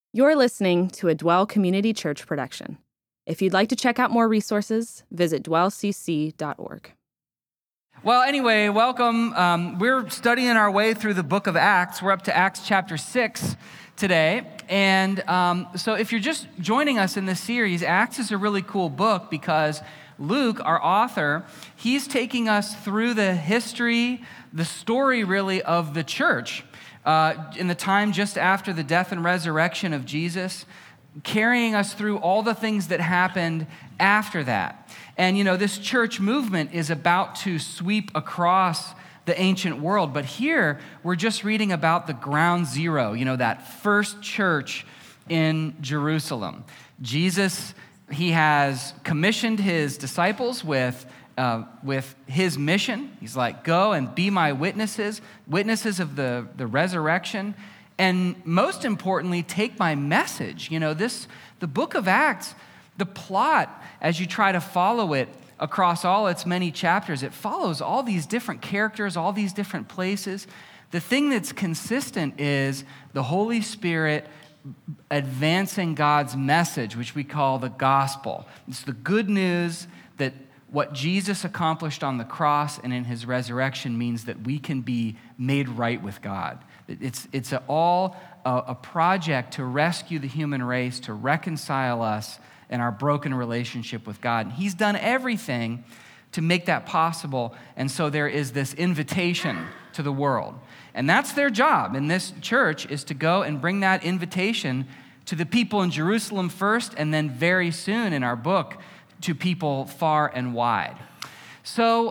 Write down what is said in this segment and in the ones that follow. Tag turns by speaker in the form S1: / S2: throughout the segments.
S1: You're listening to a Dwell Community Church production. If you'd like to check out more resources, visit dwellcc.org.
S2: Well, anyway, welcome. We're studying our way through the book of Acts. We're up to Acts chapter 6 today. And so if you're just joining us in this series, Acts is a really cool book because Luke, our author, he's taking us through the history, the story really of the church in the time just after the death and resurrection of Jesus, carrying us through all the things that happened after that. And, you know, this church movement is about to sweep across the ancient world. But here, we're just reading about the ground zero, you know, that first church in Jerusalem. Jesus, he has commissioned his disciples with his mission. He's like, go and be my witnesses of the resurrection. And most importantly, take my message. You know, the book of Acts, the plot, as you try to follow it across all its many chapters, it follows all these different characters, all these different places. The thing that's consistent is the Holy Spirit advancing God's message, which we call the gospel. It's the good news that what Jesus accomplished on the cross and in his resurrection means that we can be made right with God. It's all a project to rescue the human race, to reconcile us in our broken relationship with God. And he's done everything to make that possible. And so there is this invitation to the world. And that's their job in this church, is to go and bring that invitation to the people in Jerusalem first, and then very soon in our book, to people far and wide. So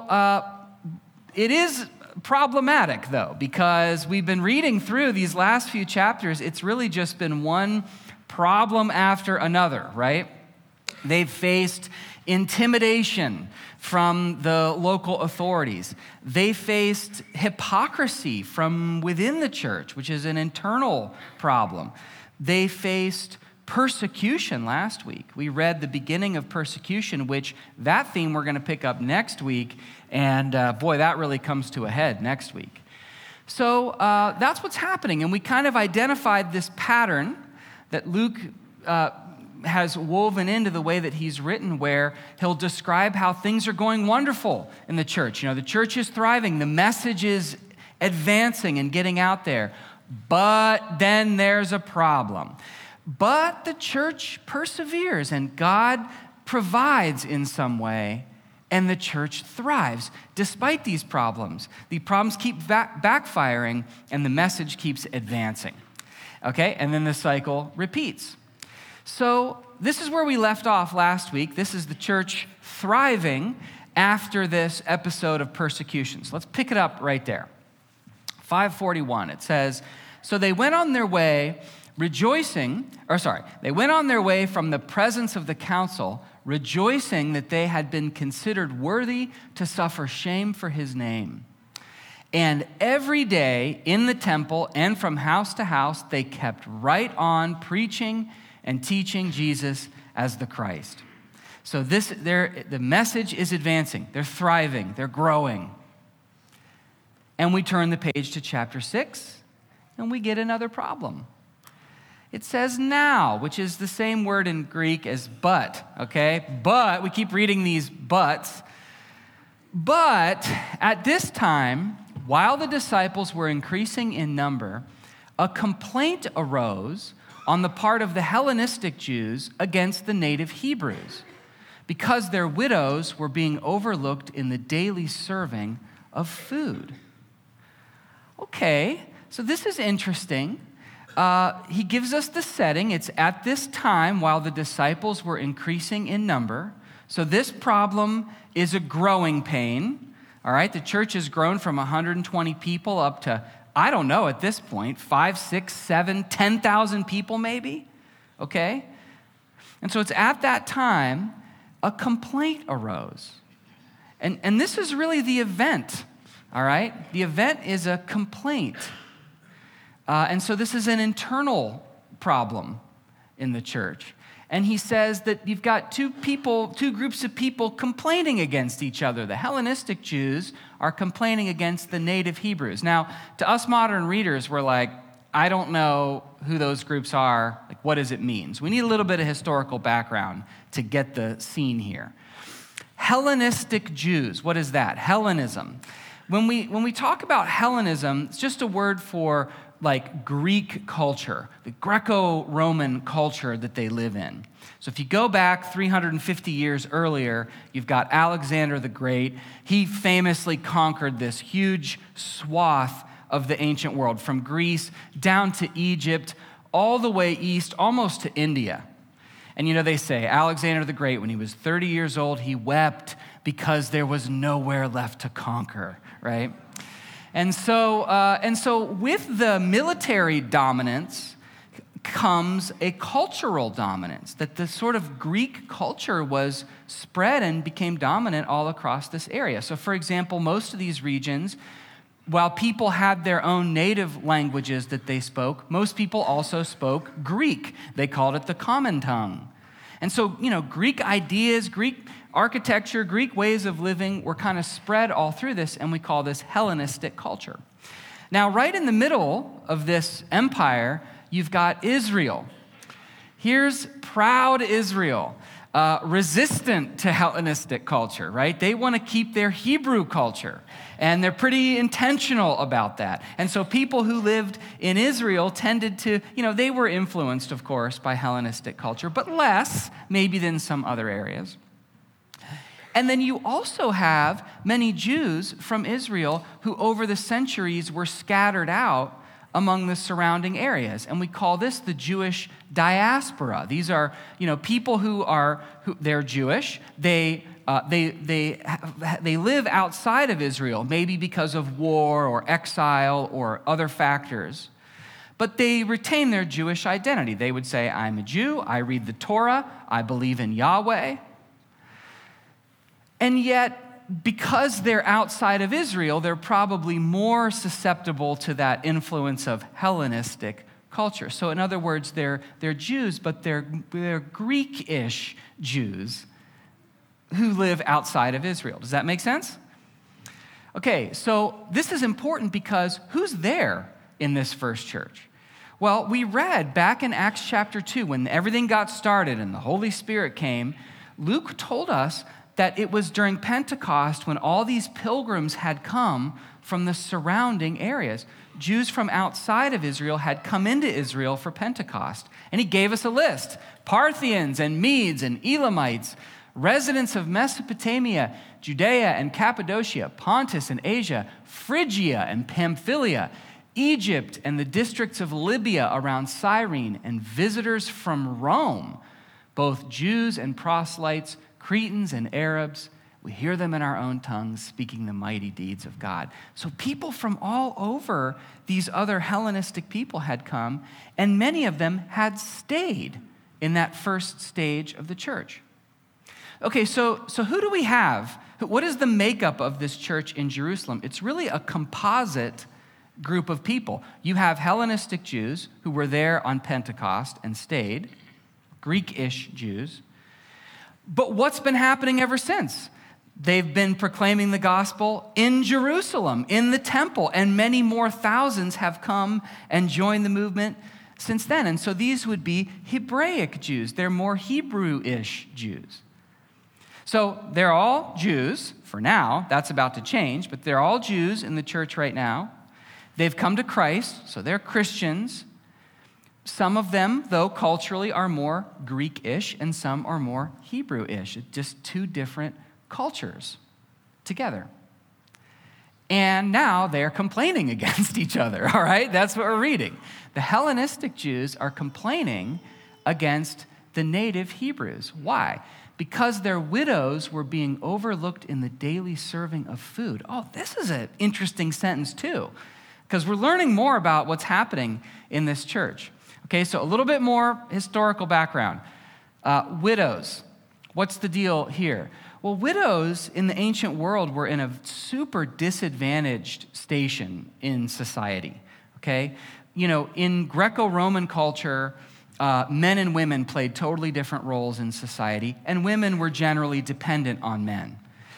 S2: it is problematic, though, because we've been reading through these last few chapters. It's really just been one problem after another, right? They've faced intimidation from the local authorities. They faced hypocrisy from within the church, which is an internal problem. They faced persecution last week. We read the beginning of persecution, which that theme we're going to pick up next week. And boy, that really comes to a head next week. So that's what's happening. And we kind of identified this pattern that Luke has woven into the way that he's written, where he'll describe how things are going wonderful in the church. You know, the church is thriving. The message is advancing and getting out there. But then there's a problem. But the church perseveres, and God provides in some way, and the church thrives despite these problems. The problems keep backfiring, and the message keeps advancing. Okay, and then the cycle repeats. So this is where we left off last week. This is the church thriving after this episode of persecutions. Let's pick it up right there. 541, it says, so they went on their way they went on their way from the presence of the council, rejoicing that they had been considered worthy to suffer shame for his name. And every day in the temple and from house to house, they kept right on preaching and teaching Jesus as the Christ. So the message is advancing. They're thriving. They're growing. And we turn the page to chapter 6, and we get another problem. It says now, which is the same word in Greek as but, okay? But, we keep reading these buts. But at this time, while the disciples were increasing in number, a complaint arose on the part of the Hellenistic Jews against the native Hebrews, because their widows were being overlooked in the daily serving of food. Okay, so this is interesting. He gives us the setting. It's at this time while the disciples were increasing in number. So this problem is a growing pain. All right, the church has grown from 120 people up to, I don't know at this point, 5, 6, 7, 10,000 people maybe. Okay? And so it's at that time a complaint arose. And this is really the event. All right? The event is a complaint. And so this is an internal problem in the church. And he says that you've got two groups of people complaining against each other. The Hellenistic Jews are complaining against the native Hebrews. Now, to us modern readers, we're like, I don't know who those groups are. Like, what does it mean? So we need a little bit of historical background to get the scene here. Hellenistic Jews, what is that? Hellenism. When we talk about Hellenism, it's just a word for like Greek culture, the Greco-Roman culture that they live in. So if you go back 350 years earlier, you've got Alexander the Great. He famously conquered this huge swath of the ancient world, from Greece down to Egypt, all the way east, almost to India. And they say Alexander the Great, when he was 30 years old, he wept because there was nowhere left to conquer, right? And so with the military dominance comes a cultural dominance, that the sort of Greek culture was spread and became dominant all across this area. So for example, most of these regions, while people had their own native languages that they spoke, most people also spoke Greek. They called it the common tongue. And so, Greek ideas, Greek architecture, Greek ways of living were kind of spread all through this, and we call this Hellenistic culture. Now, right in the middle of this empire, you've got Israel. Here's proud Israel, resistant to Hellenistic culture, right? They want to keep their Hebrew culture, and they're pretty intentional about that. And so people who lived in Israel tended to, they were influenced, of course, by Hellenistic culture, but less maybe than some other areas. And then you also have many Jews from Israel who over the centuries were scattered out among the surrounding areas. And we call this the Jewish diaspora. These are, people they're Jewish. They live outside of Israel, maybe because of war or exile or other factors. But they retain their Jewish identity. They would say, I'm a Jew, I read the Torah, I believe in Yahweh. And yet, because they're outside of Israel, they're probably more susceptible to that influence of Hellenistic culture. So in other words, they're Jews, but they're Greek-ish Jews who live outside of Israel. Does that make sense? Okay, so this is important because who's there in this first church? Well, we read back in Acts chapter 2, when everything got started and the Holy Spirit came, Luke told us that it was during Pentecost when all these pilgrims had come from the surrounding areas. Jews from outside of Israel had come into Israel for Pentecost. And he gave us a list: Parthians and Medes and Elamites, residents of Mesopotamia, Judea and Cappadocia, Pontus and Asia, Phrygia and Pamphylia, Egypt and the districts of Libya around Cyrene, and visitors from Rome, both Jews and proselytes, Cretans and Arabs. We hear them in our own tongues speaking the mighty deeds of God. So people from all over these other Hellenistic people had come, and many of them had stayed in that first stage of the church. Okay, so who do we have? What is the makeup of this church in Jerusalem? It's really a composite group of people. You have Hellenistic Jews who were there on Pentecost and stayed, Greek-ish Jews. But what's been happening ever since? They've been proclaiming the gospel in Jerusalem, in the temple, and many more thousands have come and joined the movement since then. And so these would be Hebraic Jews. They're more Hebrew-ish Jews. So they're all Jews for now. That's about to change, but they're all Jews in the church right now. They've come to Christ, so they're Christians. Some of them, though, culturally are more Greek-ish, and some are more Hebrew-ish. It's just two different cultures together. And now they're complaining against each other, all right? That's what we're reading. The Hellenistic Jews are complaining against the native Hebrews. Why? Because their widows were being overlooked in the daily serving of food. Oh, this is an interesting sentence, too, because we're learning more about what's happening in this church. Okay, so a little bit more historical background. Widows, what's the deal here? Well, widows in the ancient world were in a super disadvantaged station in society, okay? In Greco-Roman culture, men and women played totally different roles in society, and women were generally dependent on men.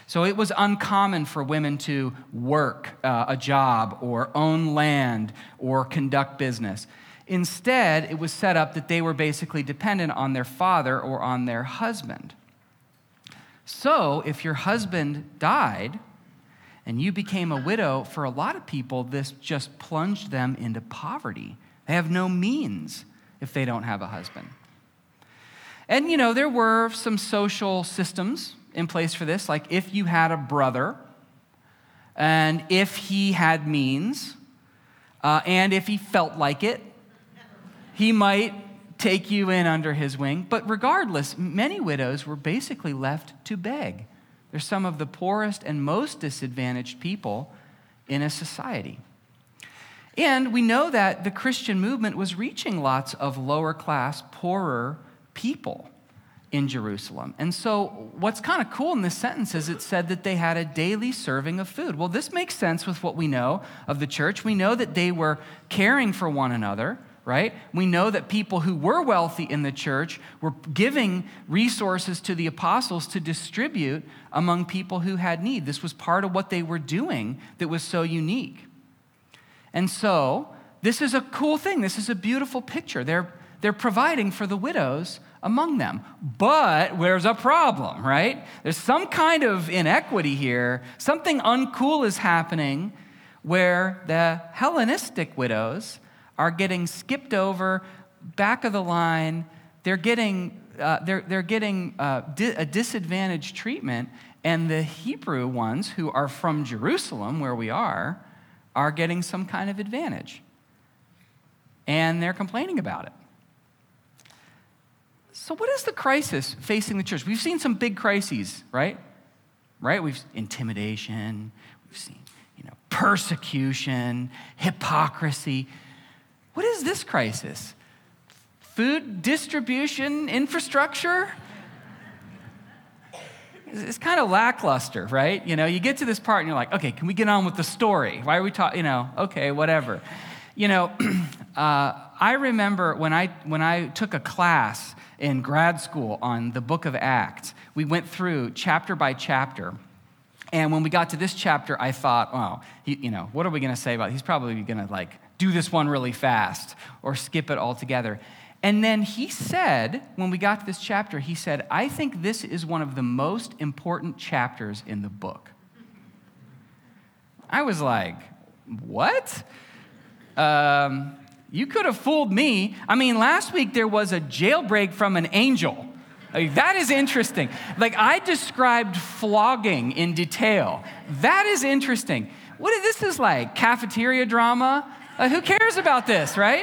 S2: So it was uncommon for women to work a job or own land or conduct business. Instead, it was set up that they were basically dependent on their father or on their husband. So if your husband died and you became a widow, for a lot of people, this just plunged them into poverty. They have no means if they don't have a husband. And, there were some social systems in place for this, like if you had a brother, and if he had means, and if he felt like it, he might take you in under his wing. But regardless, many widows were basically left to beg. They're some of the poorest and most disadvantaged people in a society. And we know that the Christian movement was reaching lots of lower class, poorer people in Jerusalem. And so what's kind of cool in this sentence is it said that they had a daily serving of food. Well, this makes sense with what we know of the church. We know that they were caring for one another, right? We know that people who were wealthy in the church were giving resources to the apostles to distribute among people who had need. This was part of what they were doing that was so unique. And so this is a cool thing. This is a beautiful picture. They're providing for the widows among them. But there's a problem, right? There's some kind of inequity here. Something uncool is happening where the Hellenistic widows are getting skipped over, back of the line. They're getting a disadvantaged treatment, and the Hebrew ones who are from Jerusalem, where we are getting some kind of advantage. And they're complaining about it. So what is the crisis facing the church? We've seen some big crises, right? We've intimidation, we've seen, persecution, hypocrisy. What is this crisis? Food distribution infrastructure? It's kind of lackluster, right? You get to this part and you're like, okay, can we get on with the story? Why are we talking, okay, whatever. I remember when I took a class in grad school on the book of Acts, we went through chapter by chapter. And when we got to this chapter, I thought, what are we going to say about it? He's probably going to do this one really fast or skip it altogether. And then he said, when we got to this chapter, he said, I think this is one of the most important chapters in the book. I was like, what? You could have fooled me. Last week there was a jailbreak from an angel. That is interesting. I described flogging in detail. That is interesting. This is like cafeteria drama? Who cares about this, right?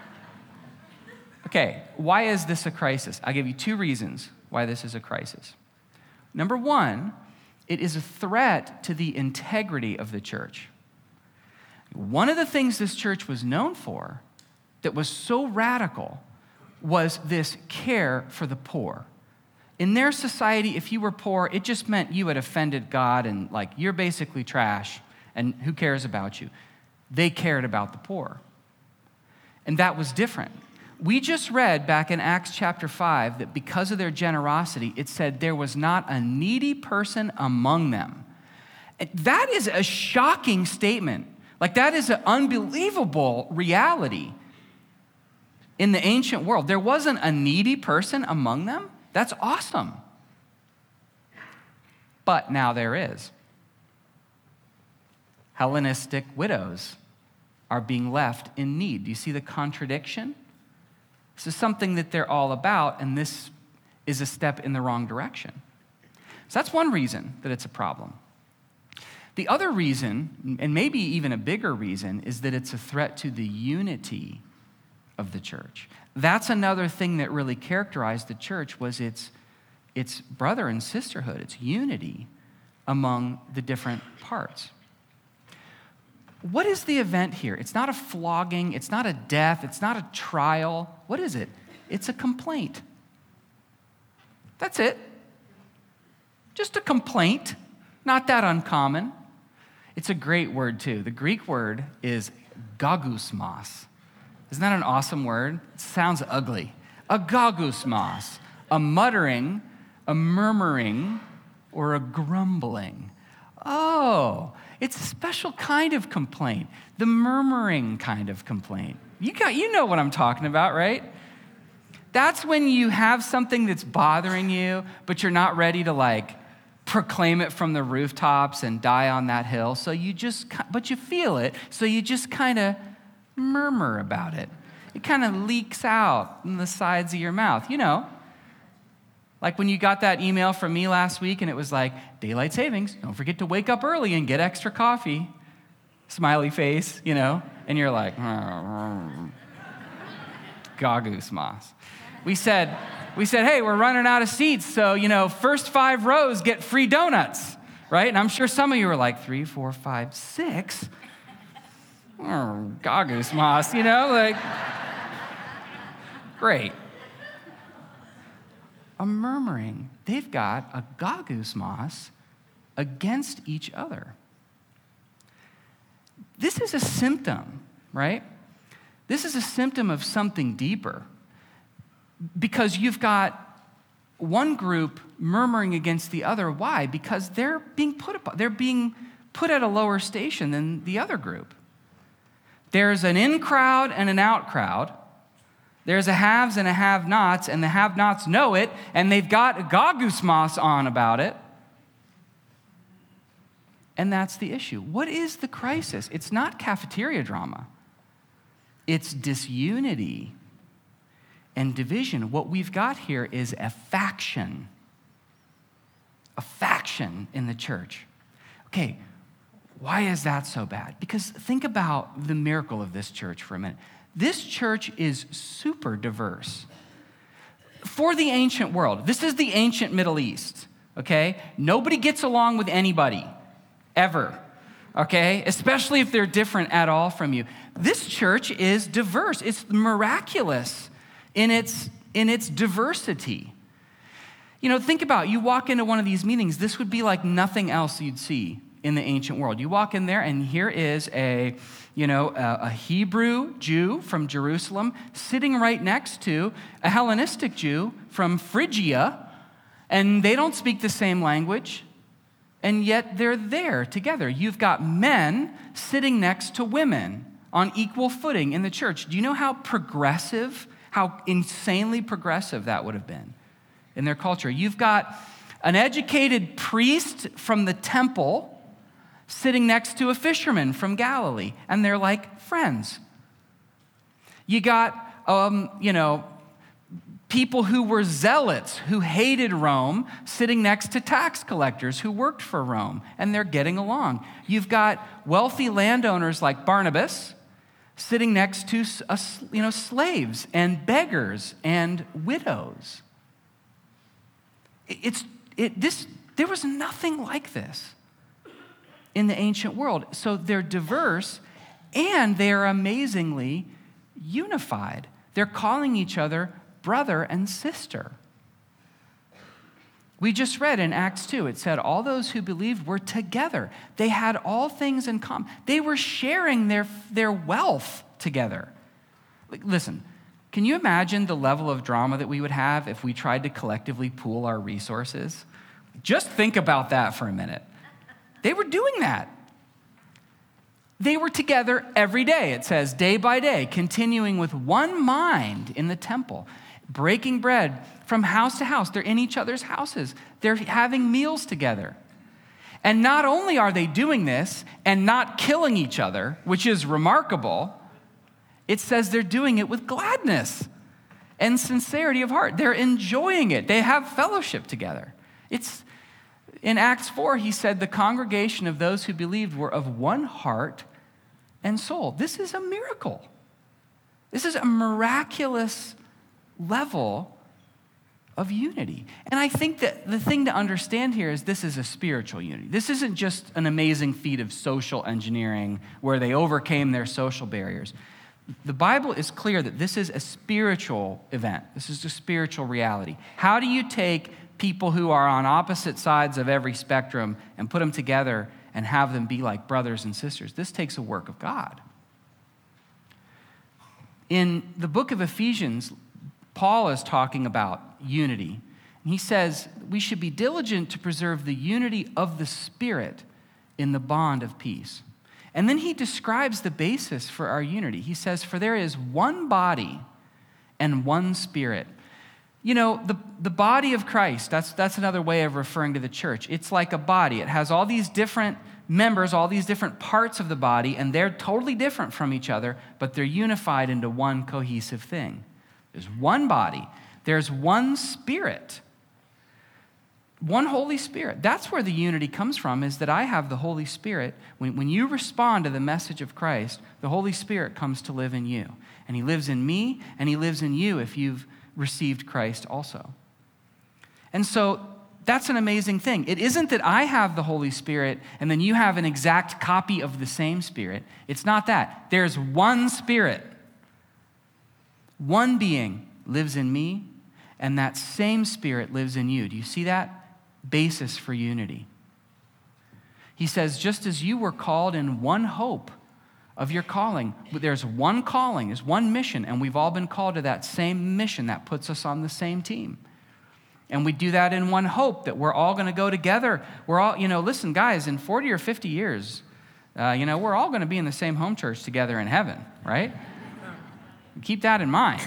S2: Okay, why is this a crisis? I'll give you 2 reasons why this is a crisis. Number 1, it is a threat to the integrity of the church. One of the things this church was known for that was so radical was this care for the poor. In their society, if you were poor, it just meant you had offended God and you're basically trash and who cares about you? They cared about the poor. And that was different. We just read back in Acts chapter 5 that because of their generosity, it said there was not a needy person among them. That is a shocking statement. That is an unbelievable reality in the ancient world. There wasn't a needy person among them. That's awesome. But now there is. Hellenistic widows are being left in need. Do you see the contradiction? This is something that they're all about, and this is a step in the wrong direction. So that's one reason that it's a problem. The other reason, and maybe even a bigger reason, is that it's a threat to the unity of the church. That's another thing that really characterized the church was its brother and sisterhood, its unity among the different parts. What is the event here? It's not a flogging, it's not a death, it's not a trial. What is it? It's a complaint. That's it. Just a complaint, not that uncommon. It's a great word too. The Greek word is gagusmos. Isn't that an awesome word? It sounds ugly. A gagusmos, a muttering, a murmuring, or a grumbling? Oh, it's a special kind of complaint, the murmuring kind of complaint. You know what I'm talking about, right? That's when you have something that's bothering you, but you're not ready to proclaim it from the rooftops and die on that hill. But you feel it, so you just kind of murmur about it. It kind of leaks out in the sides of your mouth, Like when you got that email from me last week and it was like, daylight savings, don't forget to wake up early and get extra coffee. Smiley face, and you're like, gagoose moss. We said, hey, we're running out of seats, so, first 5 rows get free donuts, right? And I'm sure some of you were like, 3, 4, 5, 6? Gagoose moss, great. A murmuring. They've got a gagoose moss against each other. This is a symptom, right? This is a symptom of something deeper. Because you've got one group murmuring against the other. Why? Because they're being put at a lower station than the other group. There's an in crowd and an out crowd. There's a haves and a have-nots, and the have-nots know it, and they've got a gagoose moss on about it. And that's the issue. What is the crisis? It's not cafeteria drama. It's disunity and division. What we've got here is a faction in the church. Okay, why is that so bad? Because think about the miracle of this church for a minute. This church is super diverse. For the ancient world, this is the ancient Middle East, okay? Nobody gets along with anybody, ever, okay? Especially if they're different at all from you. This church is diverse. It's miraculous in its diversity. Think about it. You walk into one of these meetings, this would be like nothing else you'd see in the ancient world. You walk in there, and here is a Hebrew Jew from Jerusalem sitting right next to a Hellenistic Jew from Phrygia, and they don't speak the same language, and yet they're there together. You've got men sitting next to women on equal footing in the church. Do you know how insanely progressive that would have been in their culture? You've got an educated priest from the temple sitting next to a fisherman from Galilee, and they're like friends. You got, people who were zealots, who hated Rome, sitting next to tax collectors who worked for Rome, and they're getting along. You've got wealthy landowners like Barnabas sitting next to, slaves and beggars and widows. There was nothing like this in the ancient world. So they're diverse, and they are amazingly unified. They're calling each other brother and sister. We just read in Acts 2, it said, all those who believed were together. They had all things in common. They were sharing their wealth together. Listen, can you imagine the level of drama that we would have if we tried to collectively pool our resources? Just think about that for a minute. They were doing that. They were together every day, it says, day by day, continuing with one mind in the temple, breaking bread from house to house. They're in each other's houses. They're having meals together. And not only are they doing this and not killing each other, which is remarkable, it says they're doing it with gladness and sincerity of heart. They're enjoying it. They have fellowship together. In Acts 4, he said, the congregation of those who believed were of one heart and soul. This is a miracle. This is a miraculous level of unity. And I think that the thing to understand here is this is a spiritual unity. This isn't just an amazing feat of social engineering where they overcame their social barriers. The Bible is clear that this is a spiritual event. This is a spiritual reality. How do you take people who are on opposite sides of every spectrum and put them together and have them be like brothers and sisters? This takes a work of God. In the book of Ephesians, Paul is talking about unity. He says we should be diligent to preserve the unity of the Spirit in the bond of peace. And then he describes the basis for our unity. He says, for there is one body and one Spirit. You know, the body of Christ, that's another way of referring to the church. It's like a body. It has all these different members, all these different parts of the body, and they're totally different from each other, but they're unified into one cohesive thing. There's one body. There's one Spirit. One Holy Spirit. That's where the unity comes from, is that I have the Holy Spirit. When you respond to the message of Christ, the Holy Spirit comes to live in you. And he lives in me, and he lives in you if you've received Christ also. And so that's an amazing thing. It isn't that I have the Holy Spirit and then you have an exact copy of the same Spirit. It's not that. There's one Spirit. One being lives in me, and that same Spirit lives in you. Do you see that? Basis for unity. He says, just as you were called in one hope of your calling, there's one calling, there's one mission, and we've all been called to that same mission that puts us on the same team. And we do that in one hope that we're all going to go together. We're all, listen, guys, in 40 or 50 years, we're all going to be in the same home church together in heaven, right? Keep that in mind.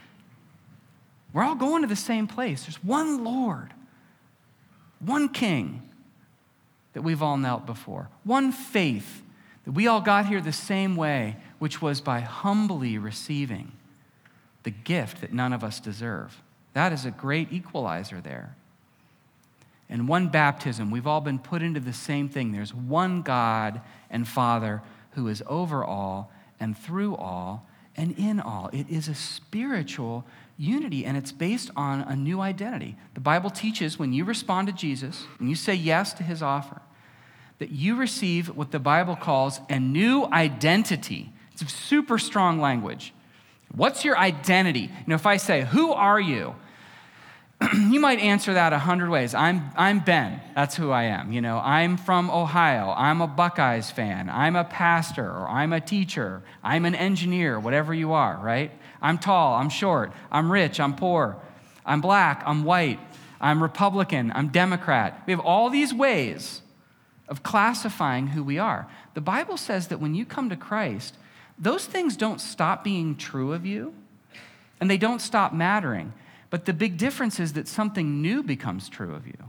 S2: We're all going to the same place. There's one Lord, one King that we've all knelt before, one faith that we all got here the same way, which was by humbly receiving the gift that none of us deserve. That is a great equalizer there. And one baptism, we've all been put into the same thing. There's one God and Father who is over all and through all and in all. It is a spiritual unity, and it's based on a new identity. The Bible teaches when you respond to Jesus, and you say yes to his offer, that you receive what the Bible calls a new identity. It's a super strong language. What's your identity? If I say, who are you? You might answer that 100 ways. I'm Ben. That's who I am. I'm from Ohio. I'm a Buckeyes fan. I'm a pastor, or I'm a teacher. I'm an engineer, whatever you are, right? I'm tall. I'm short. I'm rich. I'm poor. I'm black. I'm white. I'm Republican. I'm Democrat. We have all these ways of classifying who we are. The Bible says that when you come to Christ, those things don't stop being true of you, and they don't stop mattering. But the big difference is that something new becomes true of you.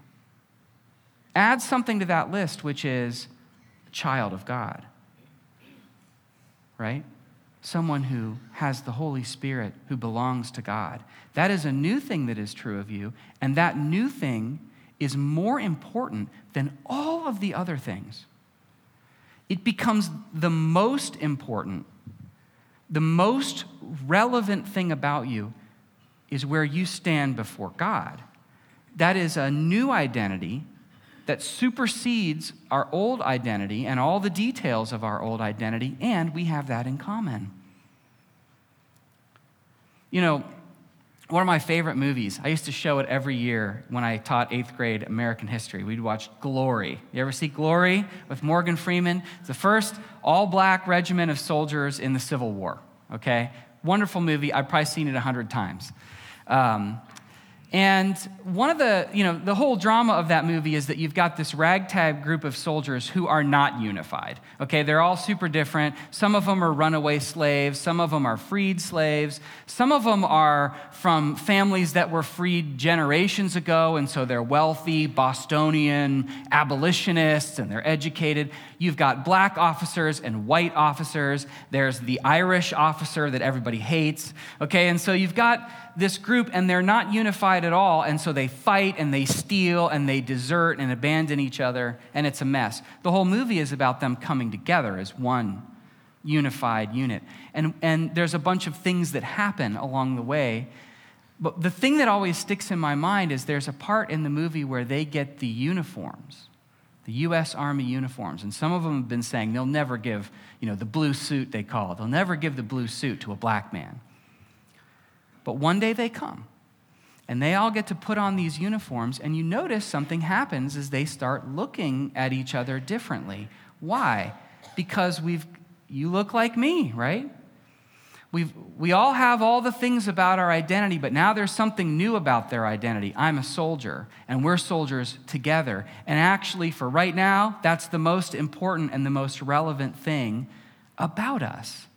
S2: Add something to that list, which is a child of God, right? Someone who has the Holy Spirit, who belongs to God. That is a new thing that is true of you, and that new thing is more important than all of the other things. It becomes the most important, the most relevant thing about you is where you stand before God. That is a new identity that supersedes our old identity and all the details of our old identity, and we have that in common. One of my favorite movies, I used to show it every year when I taught 8th grade American history. We'd watch Glory. You ever see Glory with Morgan Freeman? It's the first all-black regiment of soldiers in the Civil War, okay? Wonderful movie. I've probably seen it 100 times. And one of the whole drama of that movie is that you've got this ragtag group of soldiers who are not unified. Okay, they're all super different. Some of them are runaway slaves. Some of them are freed slaves. Some of them are from families that were freed generations ago, and so they're wealthy, Bostonian abolitionists, and they're educated. You've got black officers and white officers. There's the Irish officer that everybody hates. Okay, and so you've got this group, and they're not unified at all, and so they fight and they steal and they desert and abandon each other, and it's a mess. The whole movie is about them coming together as one unified unit. And there's a bunch of things that happen along the way, but the thing that always sticks in my mind is there's a part in the movie where they get the uniforms, the U.S. Army uniforms, and some of them have been saying they'll never give, the blue suit they call it, they'll never give the blue suit to a black man. But one day they come, and they all get to put on these uniforms, and you notice something happens as they start looking at each other differently. Why? Because you look like me, right? We all have all the things about our identity, but now there's something new about their identity. I'm a soldier, and we're soldiers together. And actually, for right now, that's the most important and the most relevant thing about us.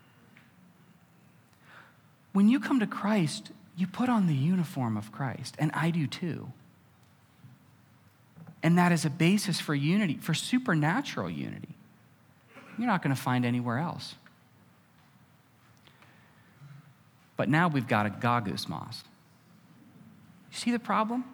S2: When you come to Christ, you put on the uniform of Christ, and I do too. And that is a basis for unity, for supernatural unity. You're not going to find anywhere else. But now we've got a gagusmos. You see the problem?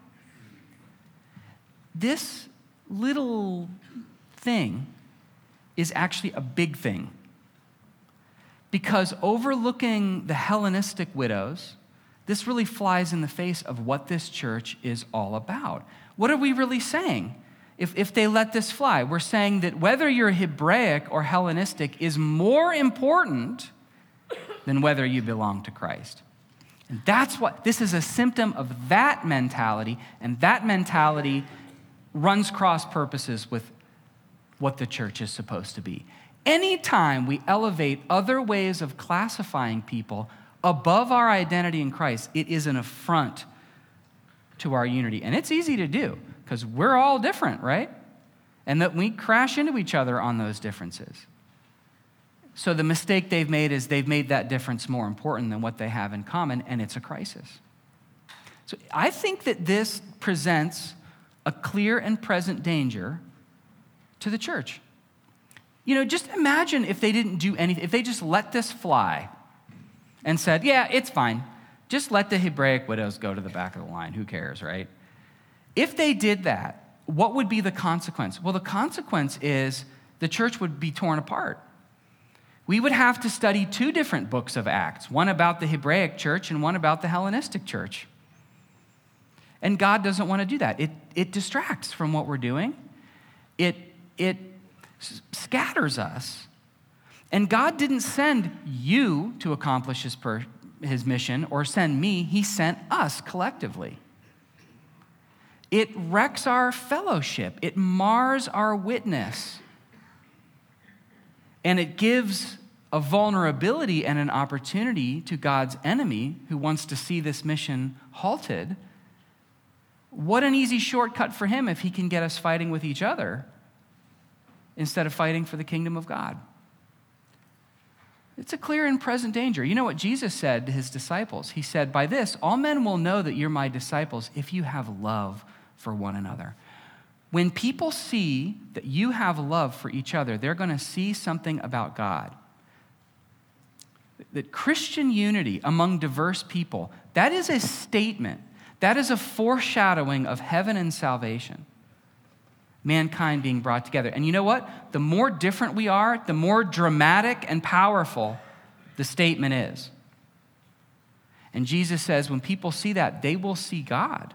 S2: This little thing is actually a big thing. Because overlooking the Hellenistic widows, this really flies in the face of what this church is all about. What are we really saying if they let this fly? We're saying that whether you're Hebraic or Hellenistic is more important than whether you belong to Christ. And this is a symptom of that mentality, and that mentality runs cross purposes with what the church is supposed to be. Anytime we elevate other ways of classifying people above our identity in Christ, it is an affront to our unity. And it's easy to do because we're all different, right? And that we crash into each other on those differences. So the mistake they've made is they've made that difference more important than what they have in common, and it's a crisis. So I think that this presents a clear and present danger to the church. Just imagine if they didn't do anything, if they just let this fly and said, yeah, it's fine. Just let the Hebraic widows go to the back of the line. Who cares, right? If they did that, what would be the consequence? Well, the consequence is the church would be torn apart. We would have to study two different books of Acts, one about the Hebraic church and one about the Hellenistic church. And God doesn't want to do that. It distracts from what we're doing. It scatters us. And God didn't send you to accomplish his mission or send me. He sent us collectively. It wrecks our fellowship. It mars our witness. And it gives a vulnerability and an opportunity to God's enemy who wants to see this mission halted. What an easy shortcut for him if he can get us fighting with each other instead of fighting for the kingdom of God. It's a clear and present danger. You know what Jesus said to his disciples? He said, by this, all men will know that you're my disciples if you have love for one another. When people see that you have love for each other, they're going to see something about God. That Christian unity among diverse people, that is a statement. That is a foreshadowing of heaven and salvation. Mankind being brought together. And you know what? The more different we are, the more dramatic and powerful the statement is. And Jesus says when people see that, they will see God.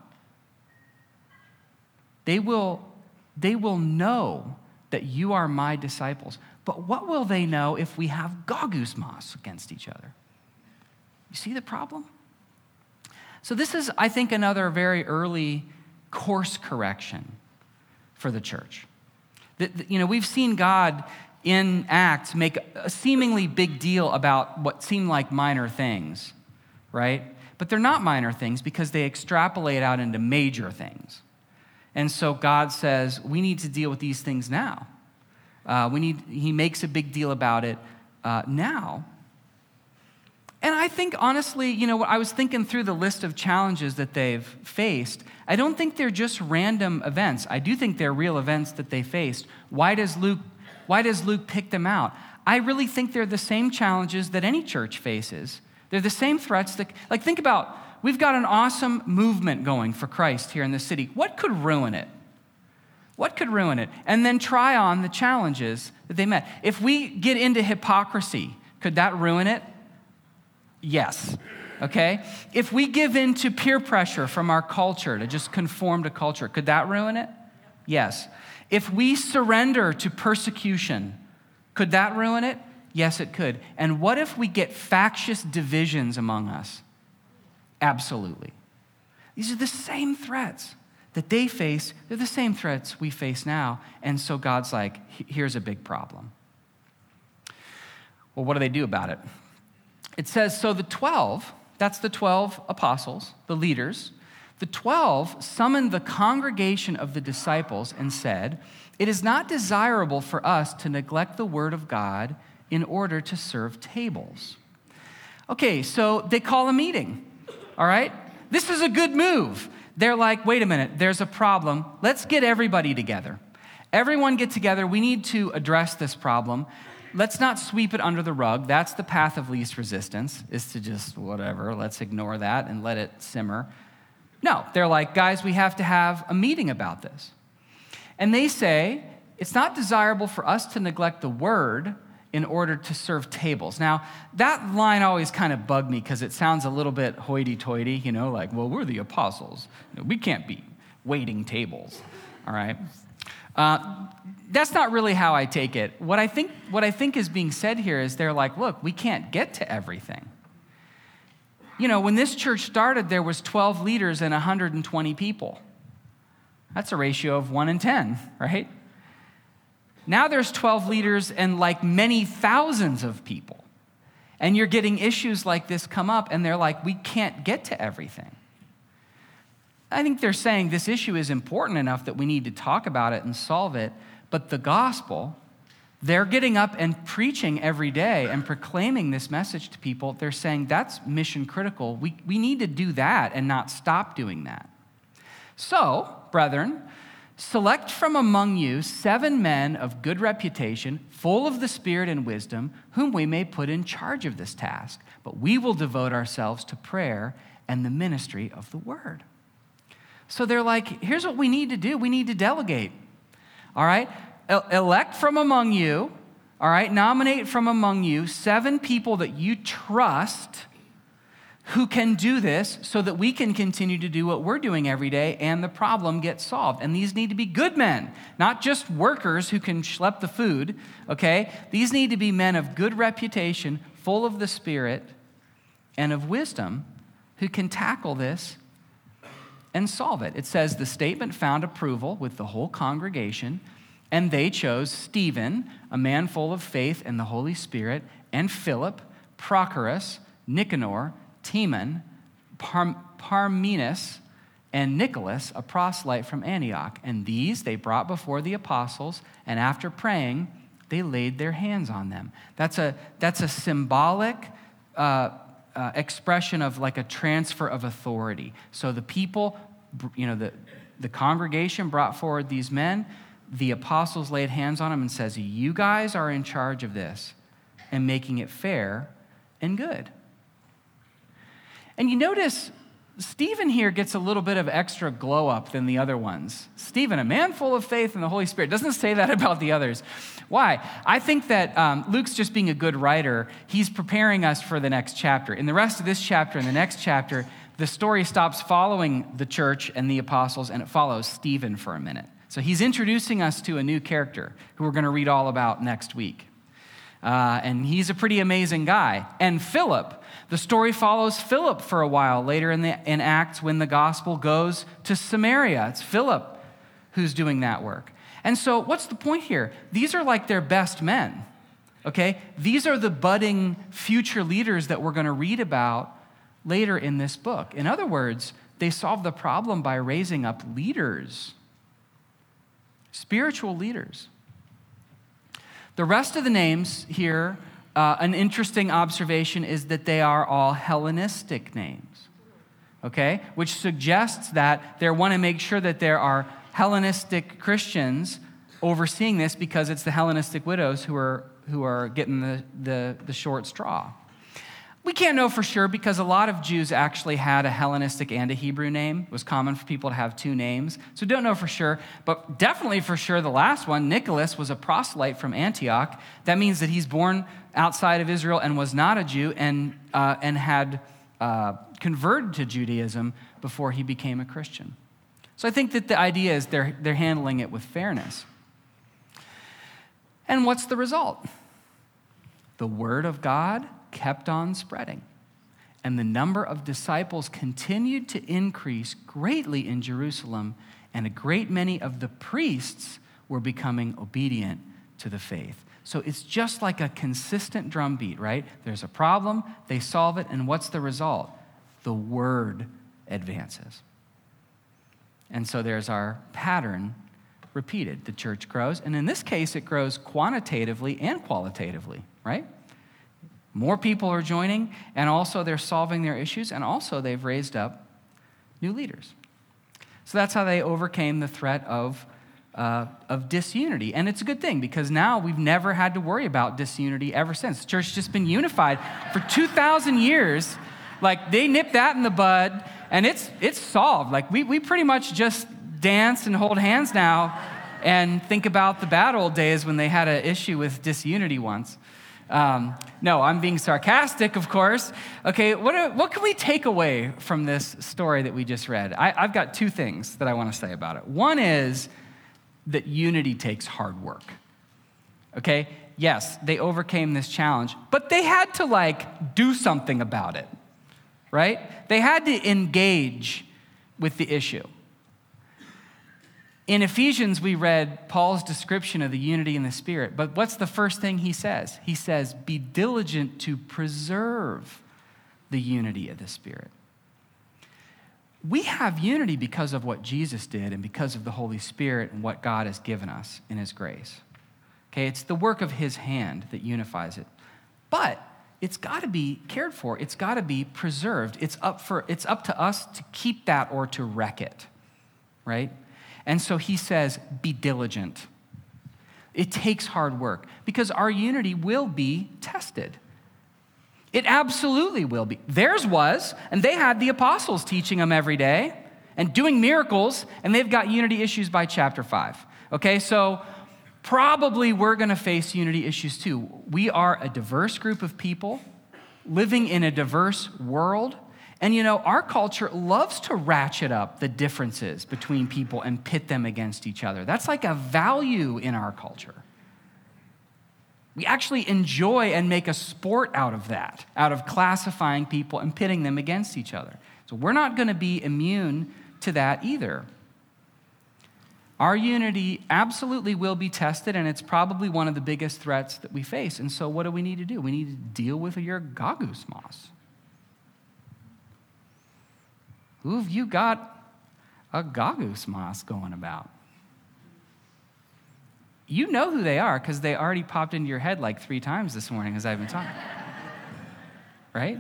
S2: They will know that you are my disciples. But what will they know if we have gagusmos against each other? You see the problem? So this is, I think, another very course correction for the church. We've seen God in Acts make a seemingly big deal about what seem like minor things, right? But they're not minor things because they extrapolate out into major things. And so God says, we need to deal with these things now. He makes a big deal about it now. And I think, honestly, I was thinking through the list of challenges that they've faced. I don't think they're just random events. I do think they're real events that they faced. Why does Luke pick them out? I really think they're the same challenges that any church faces. They're the same threats that, think about, we've got an awesome movement going for Christ here in the city. What could ruin it? What could ruin it? And then try on the challenges that they met. If we get into hypocrisy, could that ruin it? Yes, okay? If we give in to peer pressure from our culture to just conform to culture, could that ruin it? Yes. If we surrender to persecution, could that ruin it? Yes, it could. And what if we get factious divisions among us? Absolutely. These are the same threats that they face. They're the same threats we face now. And so God's like, here's a big problem. Well, what do they do about it? it says, so the 12, that's the 12 apostles, the leaders, the 12 summoned the congregation of the disciples and said, "It is not desirable for us to neglect the word of God in order to serve tables." Okay, so they call a meeting, all right? This is a good move. They're like, wait a minute, there's a problem. Let's get everybody together. Everyone get together. We need to address this problem. Let's not sweep it under the rug. That's the path of least resistance, is to just whatever, let's ignore that and let it simmer. No, they're like, guys, we have to have a meeting about this. And they say, it's not desirable for us to neglect the word in order to serve tables. Now, that line always kind of bugged me because it sounds a little bit hoity-toity, like, well, we're the apostles. We can't be waiting tables, all right? That's not really how I take it. What I think is being said here is they're like, look, we can't get to everything. When this church started, there was 12 leaders and 120 people. That's a ratio of 1 in 10, right? Now there's 12 leaders and like many thousands of people. And you're getting issues like this come up, and they're like, we can't get to everything. I think they're saying this issue is important enough that we need to talk about it and solve it, but the gospel, they're getting up and preaching every day and proclaiming this message to people. They're saying that's mission critical. We need to do that and not stop doing that. So, brethren, select from among you 7 men of good reputation, full of the Spirit and wisdom, whom we may put in charge of this task. But we will devote ourselves to prayer and the ministry of the word. So they're like, here's what we need to do. We need to delegate, all right? Elect from among you, all right? Nominate from among you 7 people that you trust who can do this so that we can continue to do what we're doing every day and the problem gets solved. And these need to be good men, not just workers who can schlep the food, okay? These need to be men of good reputation, full of the Spirit and of wisdom, who can tackle this and solve it. It says the statement found approval with the whole congregation, and they chose Stephen, a man full of faith and the Holy Spirit, and Philip, Prochorus, Nicanor, Timon, Parmenas, and Nicholas, a proselyte from Antioch. And these they brought before the apostles, and after praying, they laid their hands on them. That's a symbolic expression of like a transfer of authority. So the people, the congregation brought forward these men. The apostles laid hands on them and says, you guys are in charge of this and making it fair and good. And you notice Stephen here gets a little bit of extra glow up than the other ones. Stephen, a man full of faith and the Holy Spirit. Doesn't say that about the others. Why? I think that Luke's just being a good writer. He's preparing us for the next chapter. In the rest of this chapter and the next chapter, the story stops following the church and the apostles, and it follows Stephen for a minute. So he's introducing us to a new character who we're going to read all about next week. And he's a pretty amazing guy. And Philip, the story follows Philip for a while later in Acts when the gospel goes to Samaria. It's Philip who's doing that work. And so what's the point here? These are like their best men, okay? These are the budding future leaders that we're going to read about later in this book. In other words, they solved the problem by raising up leaders, spiritual leaders. The rest of the names here, an interesting observation is that they are all Hellenistic names, okay? Which suggests that they want to make sure that there are Hellenistic Christians overseeing this because it's the Hellenistic widows who are getting the short straw. We can't know for sure because a lot of Jews actually had a Hellenistic and a Hebrew name. It was common for people to have 2 names. So don't know for sure, but definitely for sure the last one, Nicholas, was a proselyte from Antioch. That means that he's born outside of Israel and was not a Jew and had converted to Judaism before he became a Christian. So I think that the idea is they're handling it with fairness. And what's the result? The word of God kept on spreading, and the number of disciples continued to increase greatly in Jerusalem, and a great many of the priests were becoming obedient to the faith. So it's just like a consistent drumbeat, right? There's a problem, they solve it, and what's the result? The word advances. And so there's our pattern repeated. The church grows, and in this case, it grows quantitatively and qualitatively, right? More people are joining, and also they're solving their issues, and also they've raised up new leaders. So that's how they overcame the threat of disunity. And it's a good thing, because now we've never had to worry about disunity ever since. The church has just been unified for 2,000 years. Like, they nipped that in the bud, and it's solved. Like, we pretty much just dance and hold hands now and think about the bad old days when they had an issue with disunity once. No, I'm being sarcastic, of course. Okay, what can we take away from this story that we just read? I've got two things that I want to say about it. One is that unity takes hard work. Okay, yes, they overcame this challenge, but they had to do something about it, right? They had to engage with the issue. In Ephesians, we read Paul's description of the unity in the Spirit, but what's the first thing he says? He says, be diligent to preserve the unity of the Spirit. We have unity because of what Jesus did and because of the Holy Spirit and what God has given us in his grace. Okay, it's the work of his hand that unifies it. But it's got to be cared for. It's got to be preserved. It's up to us to keep that or to wreck it, right? And so he says, be diligent. It takes hard work because our unity will be tested. It absolutely will be. Theirs was, and they had the apostles teaching them every day and doing miracles, and they've got unity issues by chapter 5. Okay, so probably we're going to face unity issues too. We are a diverse group of people living in a diverse world. And our culture loves to ratchet up the differences between people and pit them against each other. That's like a value in our culture. We actually enjoy and make a sport out of that, out of classifying people and pitting them against each other. So we're not going to be immune to that either. Our unity absolutely will be tested, and it's probably one of the biggest threats that we face. And so what do we need to do? We need to deal with your gagusmos. Who have you got a gagusmos going about? You know who they are because they already popped into your head 3 times this morning as I've been talking. Right?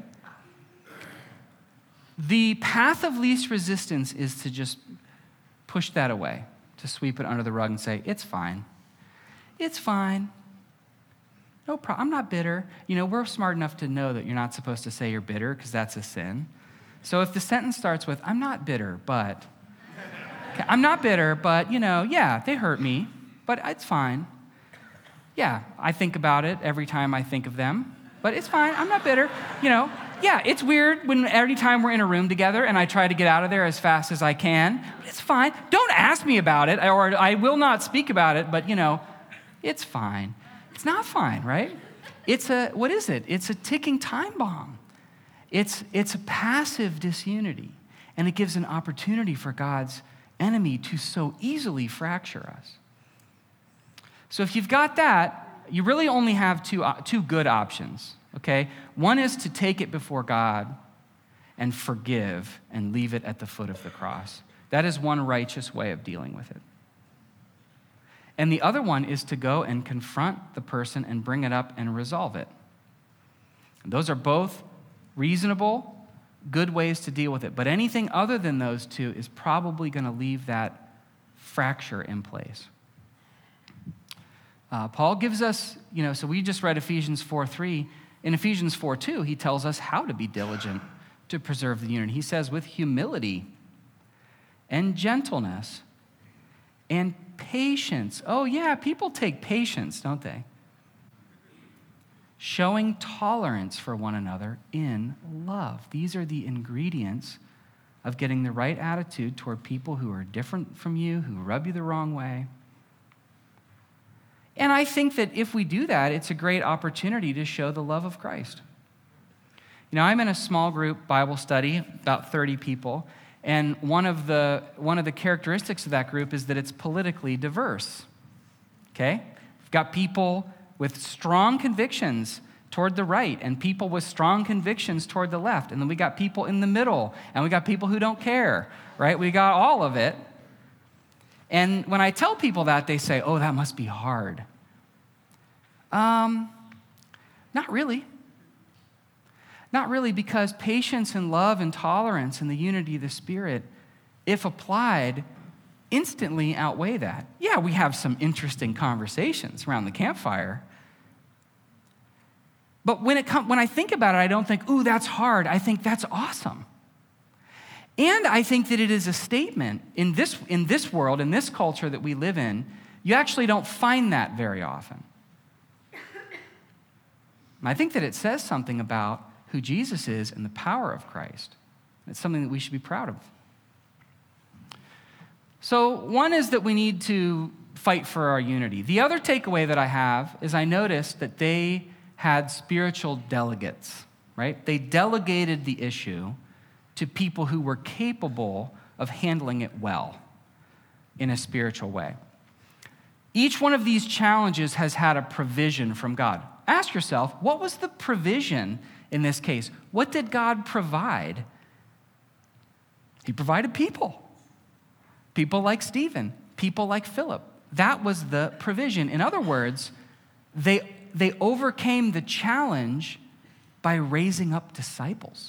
S2: The path of least resistance is to just push that away, to sweep it under the rug and say, it's fine. It's fine. No problem. I'm not bitter. We're smart enough to know that you're not supposed to say you're bitter because that's a sin. So if the sentence starts with, I'm not bitter, but, yeah, they hurt me, but it's fine. Yeah, I think about it every time I think of them, but it's fine. I'm not bitter. Yeah, it's weird when every time we're in a room together and I try to get out of there as fast as I can, but it's fine. Don't ask me about it, or I will not speak about it, but, it's fine. It's not fine, right? What is it? It's a ticking time bomb. It's a passive disunity, and it gives an opportunity for God's enemy to so easily fracture us. So if you've got that, you really only have two good options, okay? One is to take it before God and forgive and leave it at the foot of the cross. That is one righteous way of dealing with it. And the other one is to go and confront the person and bring it up and resolve it. Those are both reasonable, good ways to deal with it. But anything other than those two is probably going to leave that fracture in place. Paul gives us, so we just read Ephesians 4:3. In Ephesians 4:2, he tells us how to be diligent to preserve the unity. He says, with humility and gentleness and patience. Oh, yeah, people take patience, don't they? Showing tolerance for one another in love. These are the ingredients of getting the right attitude toward people who are different from you, who rub you the wrong way. And I think that if we do that, it's a great opportunity to show the love of Christ. I'm in a small group Bible study, about 30 people, and one of the characteristics of that group is that it's politically diverse. Okay? We've got people with strong convictions toward the right and people with strong convictions toward the left. And then we got people in the middle and we got people who don't care, right? We got all of it. And when I tell people that, they say, oh, that must be hard. Not really. Not really, because patience and love and tolerance and the unity of the Spirit, if applied, instantly outweigh that. Yeah, we have some interesting conversations around the campfire. But when I think about it, I don't think, ooh, that's hard. I think that's awesome. And I think that it is a statement in this world, in this culture that we live in, you actually don't find that very often. And I think that it says something about who Jesus is and the power of Christ. It's something that we should be proud of. So one is that we need to fight for our unity. The other takeaway that I have is I noticed that they had spiritual delegates, right? They delegated the issue to people who were capable of handling it well in a spiritual way. Each one of these challenges has had a provision from God. Ask yourself, what was the provision in this case? What did God provide? He provided people. People like Stephen, people like Philip. That was the provision. In other words, they overcame the challenge by raising up disciples.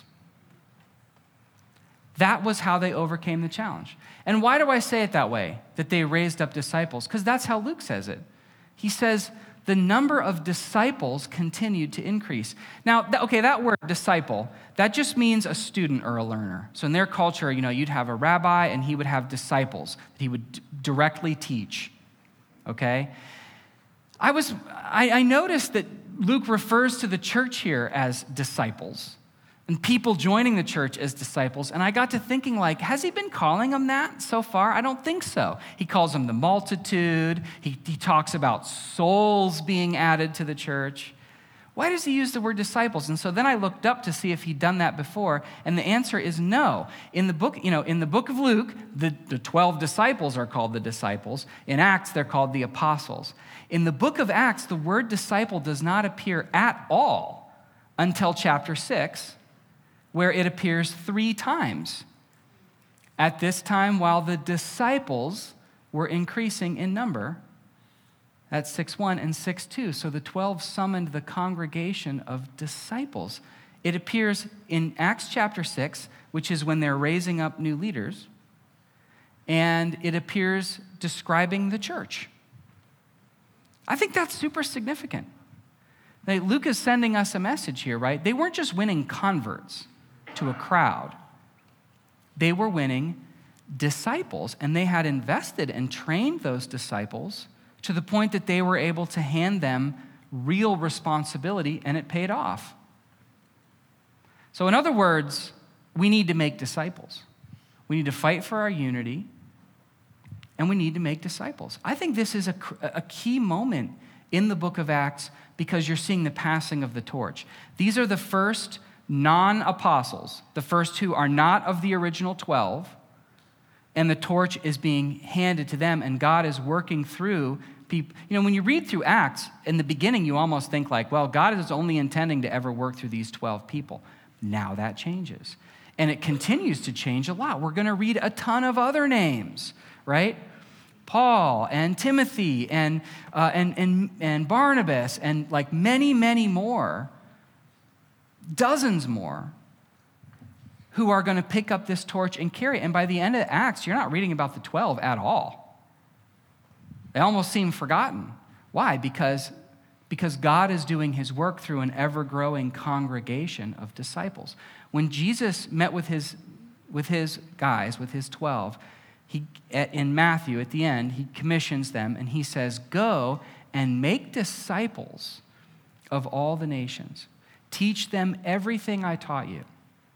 S2: That was how they overcame the challenge. And why do I say it that way, that they raised up disciples? Because that's how Luke says it. He says, the number of disciples continued to increase. Now, that word disciple, that just means a student or a learner. So in their culture, you'd have a rabbi and he would have disciples that he would directly teach, okay? I noticed that Luke refers to the church here as disciples and people joining the church as disciples. And I got to thinking, has he been calling them that so far? I don't think so. He calls them the multitude. He talks about souls being added to the church. Why does he use the word disciples? And so then I looked up to see if he'd done that before, and the answer is no. In the book of Luke, the 12 disciples are called the disciples. In Acts, they're called the apostles. In the book of Acts, the word disciple does not appear at all until chapter 6, where it appears 3 times. At this time, while the disciples were increasing in number, that's 6:1 and 6:2. So the 12 summoned the congregation of disciples. It appears in Acts chapter 6, which is when they're raising up new leaders, and it appears describing the church. I think that's super significant. Luke is sending us a message here, right? They weren't just winning converts to a crowd. They were winning disciples, and they had invested and trained those disciples to the point that they were able to hand them real responsibility, and it paid off. So in other words, we need to make disciples. We need to fight for our unity, and we need to make disciples. I think this is a key moment in the book of Acts because you're seeing the passing of the torch. These are the first non-apostles. The first 2 are not of the original 12, and the torch is being handed to them, and God is working through people. When you read through Acts, in the beginning, you almost think God is only intending to ever work through these 12 people. Now that changes, and it continues to change a lot. We're going to read a ton of other names, right? Paul and Timothy and Barnabas and many, many more. Dozens more who are going to pick up this torch and carry it. And by the end of Acts, you're not reading about the 12 at all. They almost seem forgotten. Why? Because God is doing his work through an ever-growing congregation of disciples. When Jesus met with his guys, with his 12, in Matthew, at the end, he commissions them and he says, go and make disciples of all the nations. Teach them everything I taught you,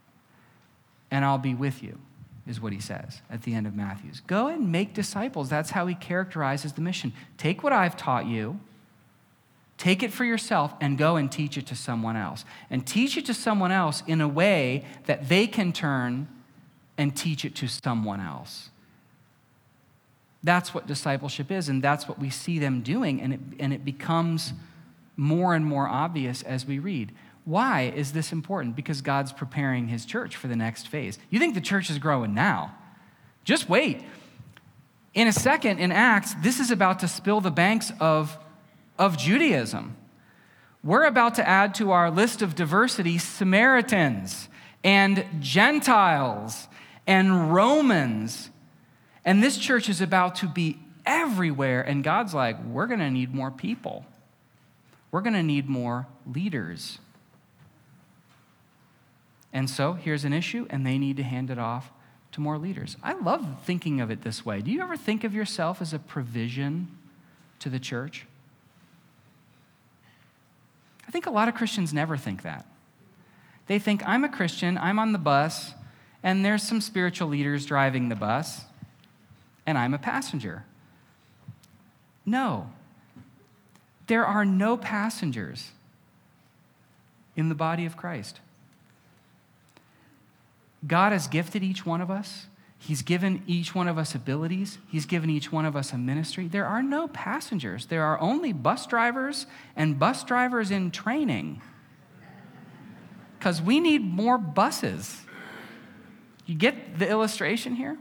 S2: and I'll be with you, is what he says at the end of Matthew's. Go and make disciples. That's how he characterizes the mission. Take what I've taught you, take it for yourself, and go and teach it to someone else. And teach it to someone else in a way that they can turn and teach it to someone else. That's what discipleship is, and that's what we see them doing, and it becomes more and more obvious as we read. Why is this important? Because God's preparing his church for the next phase. You think the church is growing now? Just wait. In a second, in Acts, this is about to spill the banks of Judaism. We're about to add to our list of diversity Samaritans and Gentiles and Romans. And this church is about to be everywhere. And God's like, we're going to need more people. We're going to need more leaders. And so here's an issue, and they need to hand it off to more leaders. I love thinking of it this way. Do you ever think of yourself as a provision to the church? I think a lot of Christians never think that. They think, I'm a Christian, I'm on the bus, and there's some spiritual leaders driving the bus, and I'm a passenger. No. There are no passengers in the body of Christ. God has gifted each one of us. He's given each one of us abilities. He's given each one of us a ministry. There are no passengers. There are only bus drivers and bus drivers in training. Because we need more buses. You get the illustration here?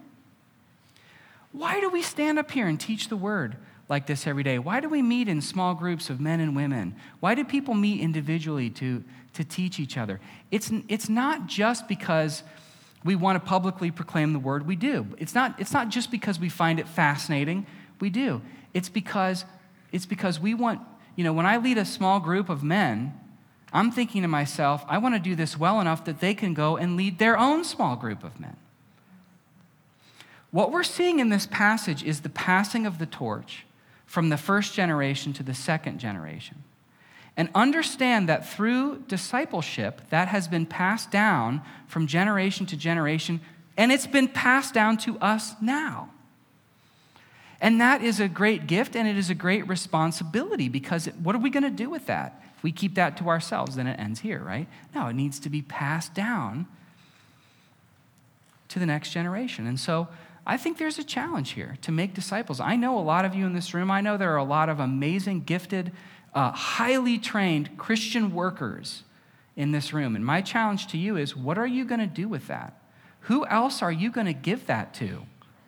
S2: Why do we stand up here and teach the word like this every day? Why do we meet in small groups of men and women? Why do people meet individually to teach each other? It's not just because we want to publicly proclaim the word. We do. It's not just because we find it fascinating. We do. It's because we want, when I lead a small group of men, I'm thinking to myself, I want to do this well enough that they can go and lead their own small group of men. What we're seeing in this passage is the passing of the torch from the first generation to the second generation. And understand that through discipleship, that has been passed down from generation to generation, and it's been passed down to us now. And that is a great gift, and it is a great responsibility, because what are we going to do with that? If we keep that to ourselves, then it ends here, right? No, it needs to be passed down to the next generation. And so I think there's a challenge here to make disciples. I know a lot of you in this room. I know there are a lot of amazing, gifted, highly trained Christian workers in this room. And my challenge to you is, what are you going to do with that? Who else are you going to give that to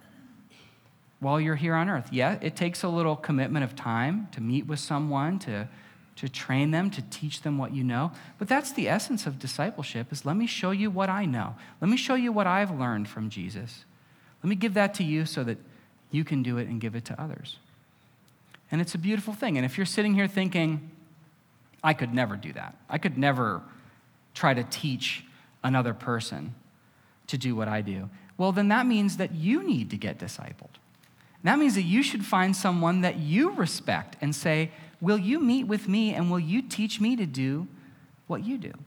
S2: while you're here on earth? Yeah, it takes a little commitment of time to meet with someone, to train them, to teach them what you know. But that's the essence of discipleship, is let me show you what I know. Let me show you what I've learned from Jesus. Let me give that to you so that you can do it and give it to others. And it's a beautiful thing. And if you're sitting here thinking, I could never do that. I could never try to teach another person to do what I do. Well, then that means that you need to get discipled. That means that you should find someone that you respect and say, will you meet with me and will you teach me to do what you do?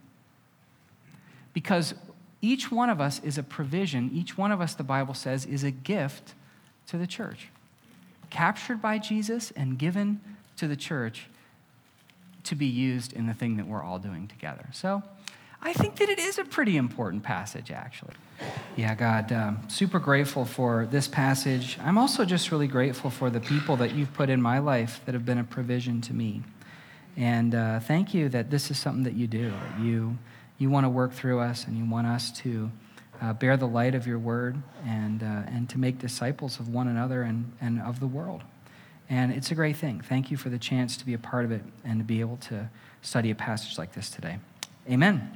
S2: Because each one of us is a provision. Each one of us, the Bible says, is a gift to the church, captured by Jesus and given to the church to be used in the thing that we're all doing together. So I think that it is a pretty important passage, actually. Yeah, God, super grateful for this passage. I'm also just really grateful for the people that you've put in my life that have been a provision to me. And thank you that this is something that you do. That you want to work through us, and you want us to bear the light of your word and to make disciples of one another and of the world. And it's a great thing. Thank you for the chance to be a part of it and to be able to study a passage like this today. Amen.